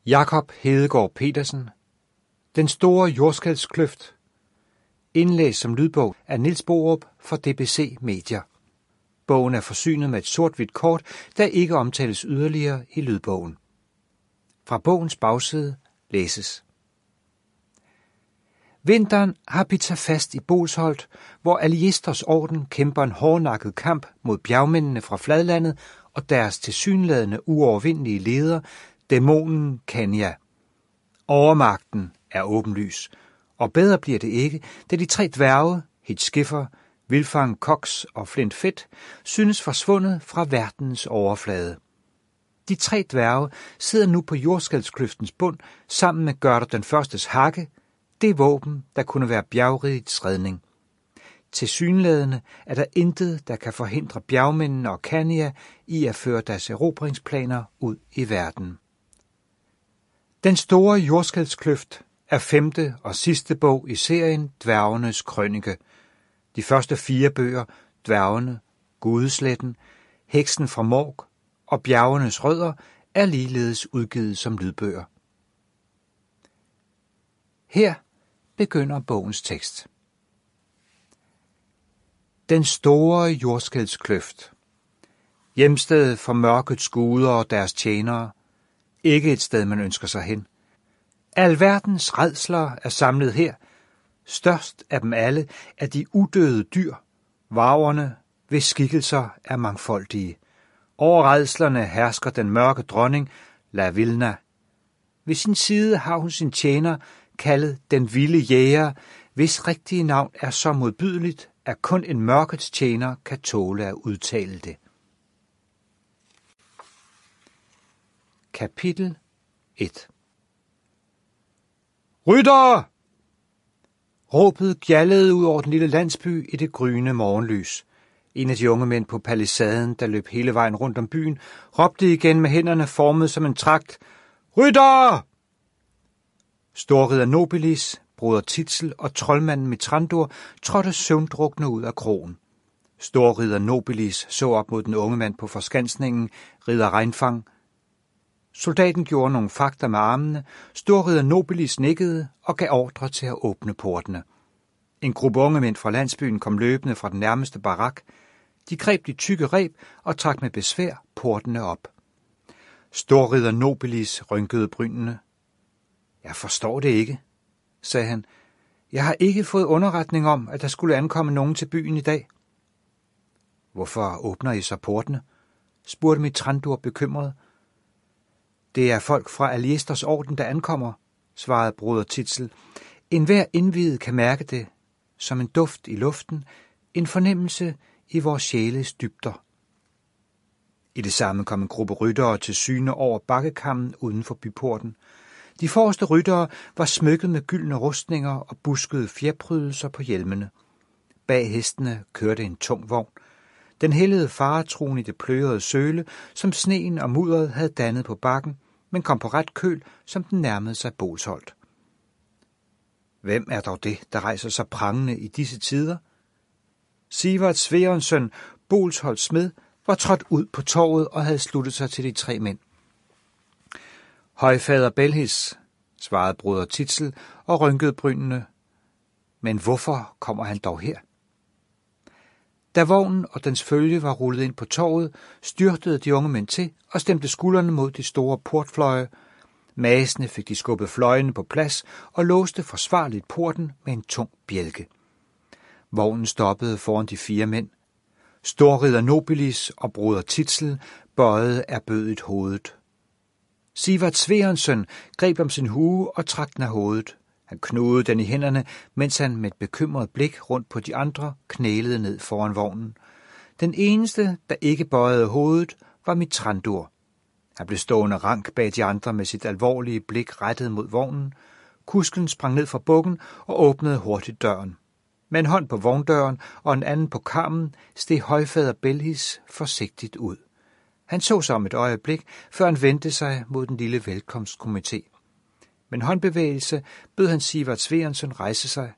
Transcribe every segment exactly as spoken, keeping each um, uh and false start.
Jakob Hedegaard Petersen. Den store jordskælvskløft. Indlæst som lydbog af Niels Borup for D B C Media. Bogen er forsynet med et sort-hvidt kort, der ikke omtales yderligere i lydbogen. Fra bogens bagside læses. Vinteren har bidt sig fast i Bolsholt, hvor Alliesters orden kæmper en hårdnakket kamp mod bjergmændene fra fladlandet og deres tilsyneladende uovervindelige leder, dæmonen Kenya. Overmagten er åbenlys, og bedre bliver det ikke, da de tre dværge, Hitskiffer, Vilfang Cox og Flint Fedt, synes forsvundet fra verdens overflade. De tre dværge sidder nu på jordskælvskløftens bund sammen med Gørter den Førstes hakke, det våben, der kunne være bjergrigets redning. Tilsyneladende er der intet, der kan forhindre bjergmændene og Kenya i at føre deres erobringsplaner ud i verden. Den store jordskælvskløft er femte og sidste bog i serien Dværgenes Krønike. De første fire bøger, Dværgene, Gudesletten, Heksen fra Morg og Bjergenes Rødder, er ligeledes udgivet som lydbøger. Her begynder bogens tekst. Den store jordskælvskløft. Hjemstedet for mørkets guder og deres tjenere. Ikke et sted, man ønsker sig hen. Alverdens rædsler er samlet her. Størst af dem alle er de udøde dyr, varverne, hvis skikkelser er mangfoldige. Over rædslerne hersker den mørke dronning, Lavilna. Ved sin side har hun sin tjener, kaldet den vilde jæger, hvis rigtige navn er så modbydeligt, at kun en mørkets tjener kan tåle at udtale det. Kapitel et. Ryttere! Råbet gjaldede ud over den lille landsby i det gryende morgenlys. En af de unge mænd på palisaden, der løb hele vejen rundt om byen, råbte igen med hænderne formet som en tragt. Ryttere! Storridder Nobilis, broder Titsel og troldmanden Mitrandur trådte søvndrukne ud af krogen. Storridder Nobilis så op mod den unge mand på forskansningen, ridder Regnfang. Soldaten gjorde nogle fakter med armene, Storridder Nobilis nikkede og gav ordre til at åbne portene. En gruppe unge mænd fra landsbyen kom løbende fra den nærmeste barak. De greb de tykke reb og trak med besvær portene op. Storridder Nobilis rynkede brynene. Jeg forstår det ikke, sagde han. Jeg har ikke fået underretning om, at der skulle ankomme nogen til byen i dag. Hvorfor åbner I så portene? Spurgte Mitrandur bekymret. Det er folk fra Alliesters orden, der ankommer, svarede broder Titsel. Enhver indviet kan mærke det, som en duft i luften, en fornemmelse i vores sjæles dybder. I det samme kom en gruppe ryttere til syne over bakkekammen uden for byporten. De forreste ryttere var smykket med gyldne rustninger og buskede fjerprydelser på hjelmene. Bag hestene kørte en tung vogn. Den hældede faretroen i det pløjede søle, som sneen og mudderet havde dannet på bakken, men kom på ret køl, som den nærmede sig Bolsholt. Hvem er dog det, der rejser sig prangende i disse tider? Sivert Sverens søn, Bolsholts smed, var trådt ud på torvet og havde sluttet sig til de tre mænd. Højfader Belhis, svarede broder Titsel og rynkede brynene. Men hvorfor kommer han dog her? Da vognen og dens følge var rullet ind på torvet, styrtede de unge mænd til og stemte skuldrene mod de store portfløje. Masende fik de skubbet fløjene på plads og låste forsvarligt porten med en tung bjælke. Vognen stoppede foran de fire mænd. Storridder Nobilis og broder Titsel bøjede erbødigt hovedet. Sivert Sverens søn greb om sin hue og trak den af hovedet. Han knugede den i hænderne, mens han med et bekymret blik rundt på de andre knælede ned foran vognen. Den eneste, der ikke bøjede hovedet, var Mitrandur. Han blev stående rank bag de andre med sit alvorlige blik rettet mod vognen. Kusken sprang ned fra bukken og åbnede hurtigt døren. Med en hånd på vogndøren og en anden på karmen steg højfader Belhis forsigtigt ud. Han så sig om et øjeblik, før han vendte sig mod den lille velkomstkomité. Med en håndbevægelse bød han Sivert Sverensen rejse sig.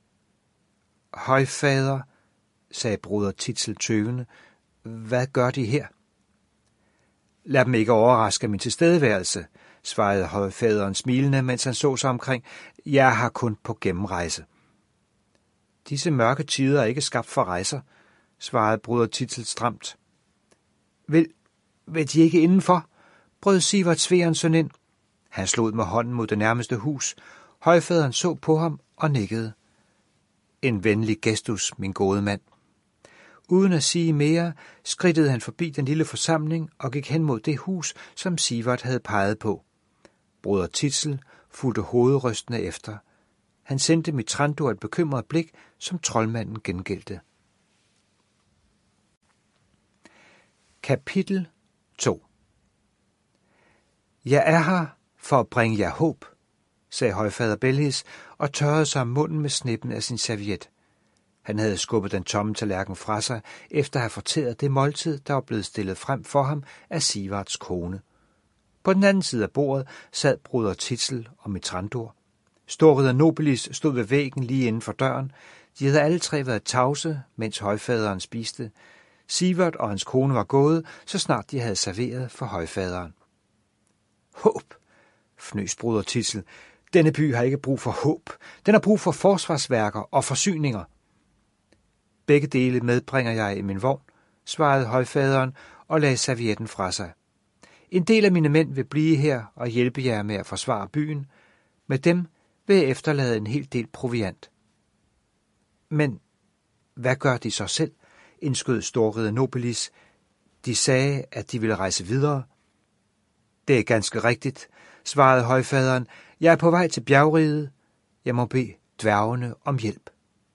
Højfader, sagde broder Titsel tøvende, hvad gør de her? Lad dem ikke overraske min tilstedeværelse, svarede højfaderen smilende, mens han så sig omkring. Jeg har kun på gennemrejse. Disse mørke tider er ikke skabt for rejser, svarede broder Titzel stramt. Vil, vil de ikke indenfor? Brød Sivert Sverensen ind. Han slog med hånden mod det nærmeste hus. Højfaderen så på ham og nikkede. En venlig gestus, min gode mand. Uden at sige mere, skridtede han forbi den lille forsamling og gik hen mod det hus, som Sivert havde peget på. Broder Titzel fulgte hovedrystende efter. Han sendte Mitrandor et bekymret blik, som troldmanden gengældte. Kapitel to. Jeg er her for at bringe jer håb, sagde højfader Belhis og tørrede sig om munden med snippen af sin serviet. Han havde skubbet den tomme tallerken fra sig, efter at have fortæret det måltid, der var blevet stillet frem for ham af Sivarts kone. På den anden side af bordet sad broder Titzel og Mitrandor. Storridder Nobilis stod ved væggen lige inden for døren. De havde alle tre været tavse, mens højfaderen spiste. Sivert og hans kone var gået, så snart de havde serveret for højfaderen. Håb, fnøs broder Titzel. Denne by har ikke brug for håb. Den har brug for forsvarsværker og forsyninger. Begge dele medbringer jeg i min vogn, svarede højfaderen og lagde servietten fra sig. En del af mine mænd vil blive her og hjælpe jer med at forsvare byen. Med dem vil jeg efterlade en hel del proviant. Men hvad gør de så selv? Indskød storridder Nobilis. De sagde, at de ville rejse videre. Det er ganske rigtigt, svarede højfaderen. Jeg er på vej til bjergriget. Jeg må bede dværgene om hjælp.